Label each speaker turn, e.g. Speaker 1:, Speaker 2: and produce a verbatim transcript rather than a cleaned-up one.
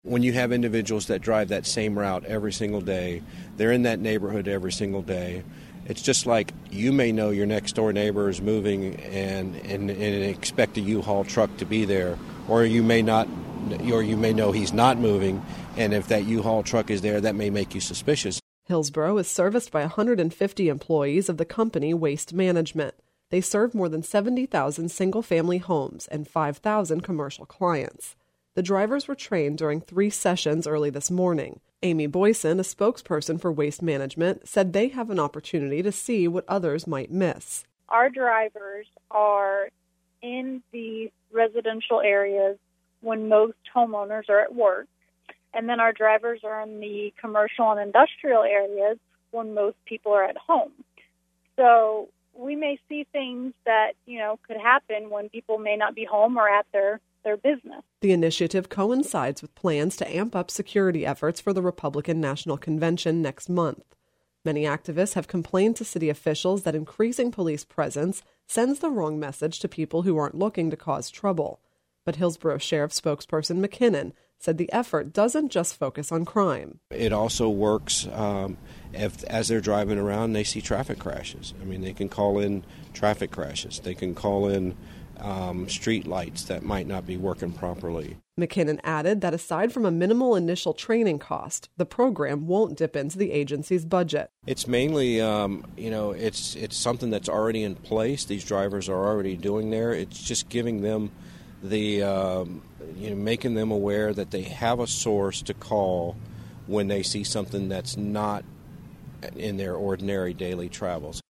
Speaker 1: When you have individuals that drive that same route every single day, they're in that neighborhood every single day. It's just like you may know your next door neighbor is moving and, and, and expect a U-Haul truck to be there, or you may not, or you may know he's not moving, and if that U-Haul truck is there, that may make you suspicious.
Speaker 2: Hillsborough is serviced by one hundred fifty employees of the company Waste Management. They serve more than seventy thousand single-family homes and five thousand commercial clients. The drivers were trained during three sessions early this morning. Amy Boyson, a spokesperson for Waste Management, said they have an opportunity to see what others might miss.
Speaker 3: Our drivers are in the residential areas when most homeowners are at work, and then our drivers are in the commercial and industrial areas when most people are at home. So we may see things that, you know, could happen when people may not be home or at their their business.
Speaker 2: The initiative coincides with plans to amp up security efforts for the Republican National Convention next month. Many activists have complained to city officials that increasing police presence sends the wrong message to people who aren't looking to cause trouble. But Hillsborough Sheriff spokesperson McKinnon said the effort doesn't just focus on crime.
Speaker 1: It also works um, if, as they're driving around, they see traffic crashes. I mean, they can call in traffic crashes. They can call in Um, street lights that might not be working properly.
Speaker 2: McKinnon added that aside from a minimal initial training cost, the program won't dip into the agency's budget.
Speaker 1: It's mainly, um, you know, it's it's something that's already in place. These drivers are already doing there. It's just giving them the, um, you know, making them aware that they have a source to call when they see something that's not in their ordinary daily travels.